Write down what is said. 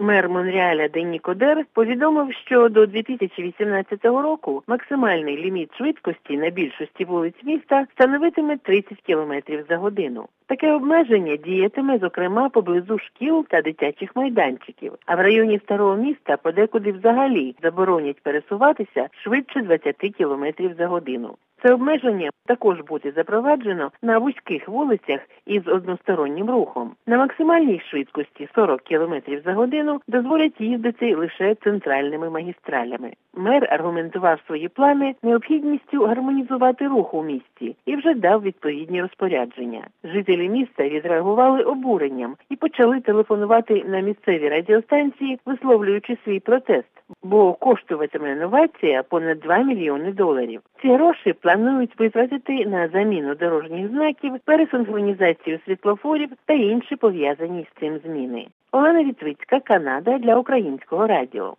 Мер Монреаля Денні Кодер повідомив, що до 2018 року максимальний ліміт швидкості на більшості вулиць міста становитиме 30 км за годину. Таке обмеження діятиме, зокрема, поблизу шкіл та дитячих майданчиків, а в районі Старого міста подекуди взагалі заборонять пересуватися швидше 20 км за годину. Це обмеження також буде запроваджено на вузьких вулицях із одностороннім рухом. На максимальній швидкості 40 км за годину дозволять їздити лише центральними магістралями. Мер аргументував свої плани необхідністю гармонізувати рух у місті і вже дав відповідні розпорядження. Жителі міста відреагували обуренням і почали телефонувати на місцеві радіостанції, висловлюючи свій протест, бо коштуватиме новація понад $2 мільйони. Ці гроші планують витратити на заміну дорожніх знаків, пересинхронізацію світлофорів та інші пов'язані з цим зміни. Олена Вітвицька, Канада, для Українського радіо.